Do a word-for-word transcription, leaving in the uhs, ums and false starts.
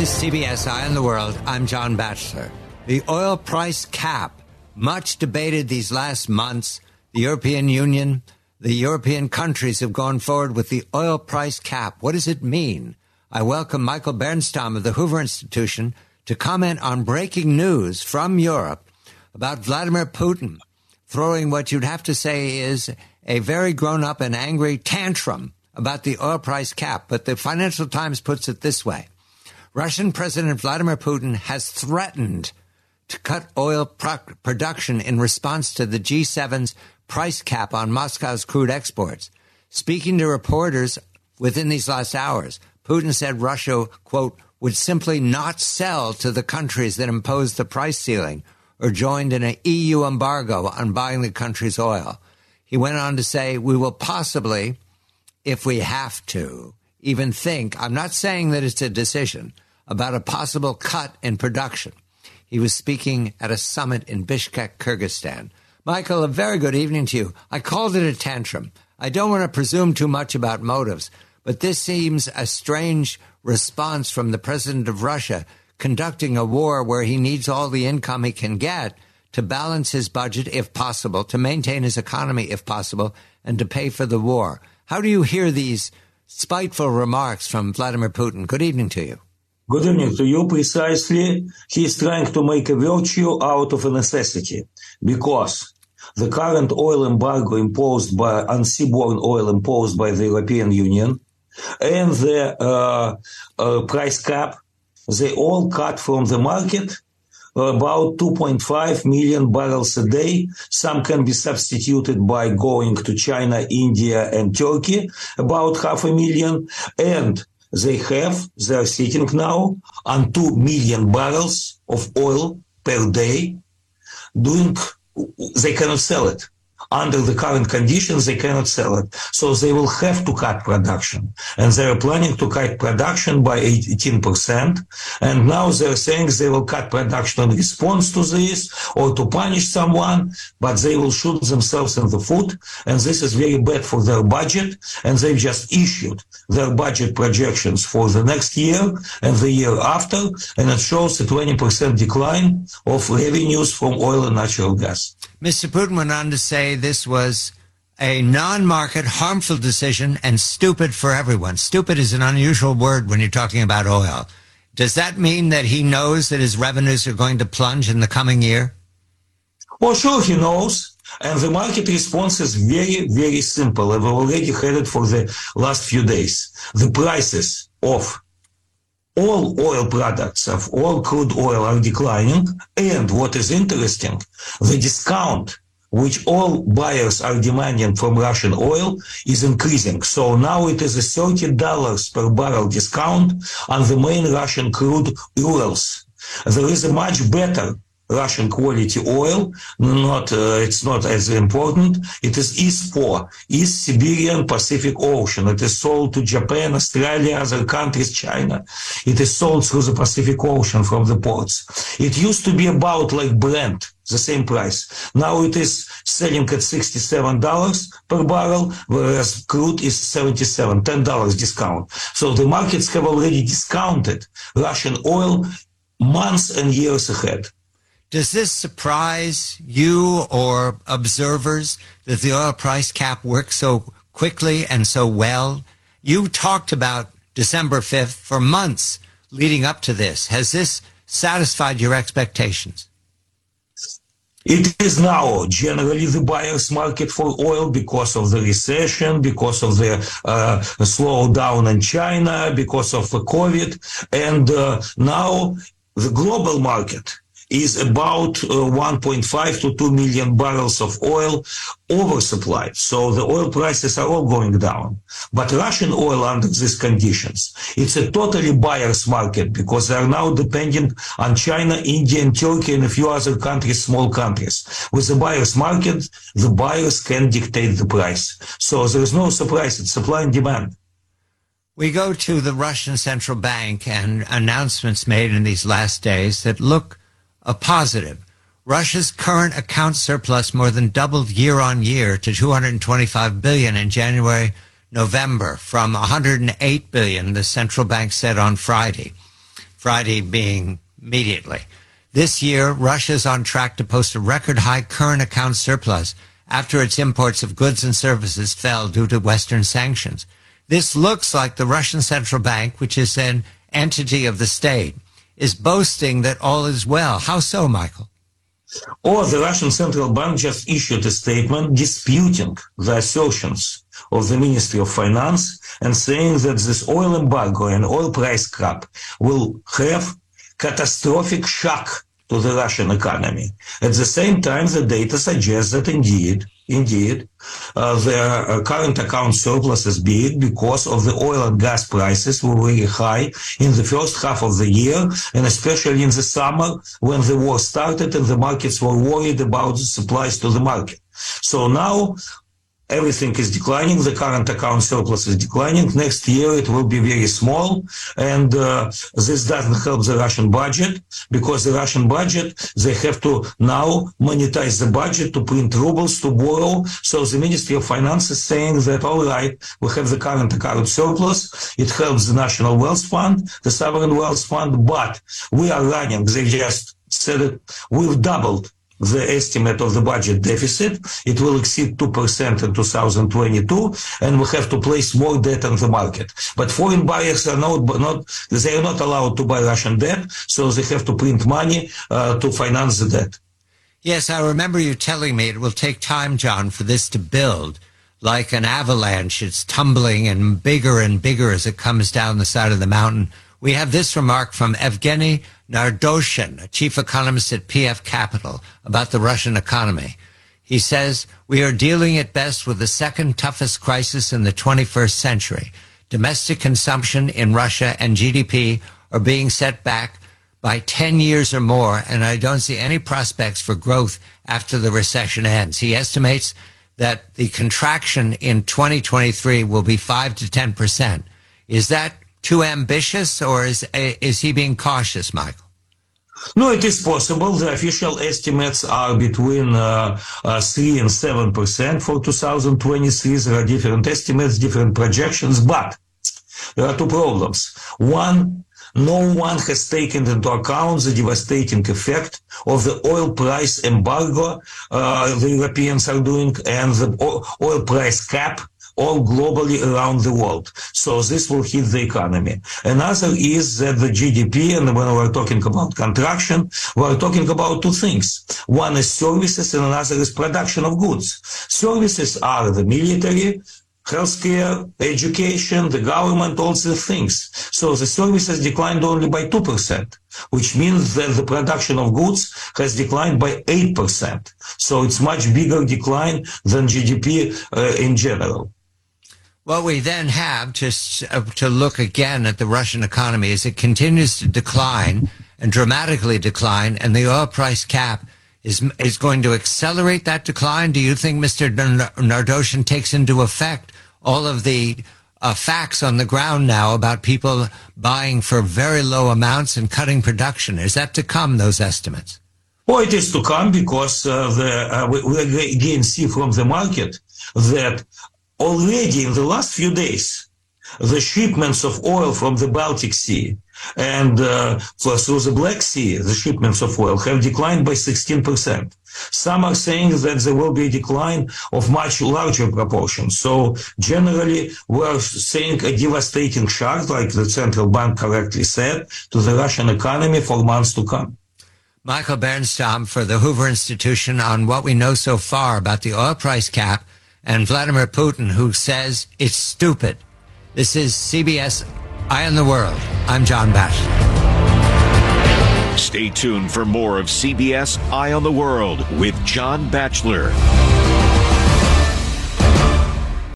is C B S Eye on the World. I'm John Batchelor. The oil price cap, much debated these last months. The European Union, the European countries have gone forward with the oil price cap. What does it mean? I welcome Michael Bernstam of the Hoover Institution to comment on breaking news from Europe about Vladimir Putin throwing what you'd have to say is a very grown-up and angry tantrum about the oil price cap. But the Financial Times puts it this way. Russian President Vladimir Putin has threatened to cut oil pro- production in response to the G seven's price cap on Moscow's crude exports. Speaking to reporters within these last hours, Putin said Russia, quote, would simply not sell to the countries that imposed the price ceiling or joined in an E U embargo on buying the country's oil. He went on to say, we will possibly, if we have to, even think, I'm not saying that it's a decision, about a possible cut in production. He was speaking at a summit in Bishkek, Kyrgyzstan. Michael, a very good evening to you. I called it a tantrum. I don't want to presume too much about motives, but this seems a strange response from the president of Russia conducting a war where he needs all the income he can get to balance his budget, if possible, to maintain his economy, if possible, and to pay for the war. How do you hear these spiteful remarks from Vladimir Putin? Good evening to you. Good evening to you. Precisely, he is trying to make a virtue out of a necessity, because the current oil embargo imposed by, on seaborne oil imposed by the European Union and the uh, uh, price cap, they all cut from the market about two point five million barrels a day. Some can be substituted by going to China, India, and Turkey, about half a million. And they have, they are sitting now on two million barrels of oil per day. Doing, they cannot sell it. Under the current conditions, they cannot sell it. So they will have to cut production. And they are planning to cut production by eighteen percent. And now they're saying they will cut production in response to this or to punish someone, but they will shoot themselves in the foot. And this is very bad for their budget. And they've just issued their budget projections for the next year and the year after. And it shows a twenty percent decline of revenues from oil and natural gas. Mister Putin went on to say this was a non-market, harmful decision and stupid for everyone. Stupid is an unusual word when you're talking about oil. Does that mean that he knows that his revenues are going to plunge in the coming year? Well, sure, he knows. And the market response is very, very simple. And we've already had it for the last few days. The prices of all oil products, of all crude oil, are declining. And what is interesting, the discount which all buyers are demanding from Russian oil is increasing. So now it is a thirty dollars per barrel discount on the main Russian crude Urals. There is a much better Russian quality oil, not uh, it's not as important. It is E S P O, East Siberian Pacific Ocean. It is sold to Japan, Australia, other countries, China. It is sold through the Pacific Ocean from the ports. It used to be about like Brent, the same price. Now it is selling at sixty-seven dollars per barrel, whereas crude is seventy-seven, ten dollars discount. So the markets have already discounted Russian oil months and years ahead. Does this surprise you or observers that the oil price cap works so quickly and so well? You talked about December fifth for months leading up to this. Has this satisfied your expectations? It is now generally the buyer's market for oil because of the recession, because of the uh, slowdown in China, because of the COVID. And uh, now the global market is about uh, one point five to two million barrels of oil oversupplied. So the oil prices are all going down. But Russian oil under these conditions, it's a totally buyer's market because they are now dependent on China, India, and Turkey, and a few other countries, small countries. With the buyer's market, the buyers can dictate the price. So there is no surprise. It's supply and demand. We go to the Russian central bank and announcements made in these last days that look a positive. Russia's current account surplus more than doubled year on year to two hundred twenty-five billion dollars in January, November, from one hundred eight billion dollars, the central bank said on Friday. Friday being immediately. This year, Russia is on track to post a record-high current account surplus after its imports of goods and services fell due to Western sanctions. This looks like the Russian Central Bank, which is an entity of the state, is boasting that all is well. How so, Michael? Or the Russian Central Bank just issued a statement disputing the assertions of the Ministry of Finance and saying that this oil embargo and oil price cap will have catastrophic shock to the Russian economy. At the same time, the data suggests that indeed, indeed, uh, their uh, current account surplus is big because of the oil and gas prices were very high in the first half of the year, and especially in the summer when the war started and the markets were worried about the supplies to the market. So now everything is declining. The current account surplus is declining. Next year it will be very small, and uh, this doesn't help the Russian budget because the Russian budget, they have to now monetize the budget to print rubles, to borrow. So the Ministry of Finance is saying that, all right, we have the current account surplus. It helps the National Wealth Fund, the Sovereign Wealth Fund, but we are running, they just said it, we've doubled the estimate of the budget deficit. It will exceed two percent in two thousand twenty-two, and we have to place more debt on the market. But foreign buyers are not, not they are not allowed to buy Russian debt, so they have to print money uh, to finance the debt. Yes, I remember you telling me it will take time, John, for this to build. Like an avalanche, it's tumbling and bigger and bigger as it comes down the side of the mountain. We have this remark from Evgeny Nardoshin, a chief economist at P F Capital, about the Russian economy. He says, we are dealing at best with the second toughest crisis in the twenty-first century. Domestic consumption in Russia and G D P are being set back by ten years or more, and I don't see any prospects for growth after the recession ends. He estimates that the contraction in twenty twenty-three will be five to ten percent. Is that too ambitious, or is is he being cautious, Michael? No, it is possible. The official estimates are between uh, uh, three and seven percent for two thousand twenty-three. There are different estimates, different projections, but there are two problems. One, no one has taken into account the devastating effect of the oil price embargo uh, the Europeans are doing and the oil price cap all globally around the world. So this will hit the economy. Another is that the G D P, and when we're talking about contraction, we're talking about two things. One is services and another is production of goods. Services are the military, healthcare, education, the government, all these things. So the services declined only by two percent, which means that the production of goods has declined by eight percent. So it's much bigger decline than G D P uh, in general. What we then have to, uh, to look again at the Russian economy is it continues to decline and dramatically decline, and the oil price cap is is going to accelerate that decline. Do you think Mister Nardoshin takes into effect all of the uh, facts on the ground now about people buying for very low amounts and cutting production? Is that to come, those estimates? Well, it is to come because uh, the, uh, we, we again see from the market that already in the last few days, the shipments of oil from the Baltic Sea and uh, through the Black Sea, the shipments of oil have declined by sixteen percent. Some are saying that there will be a decline of much larger proportions. So generally, we're seeing a devastating shock, like the central bank correctly said, to the Russian economy for months to come. Michael Bernstam for the Hoover Institution on what we know so far about the oil price cap, and Vladimir Putin, who says it's stupid. This is C B S Eye on the World. I'm John Batchelor. Stay tuned for more of C B S Eye on the World with John Batchelor.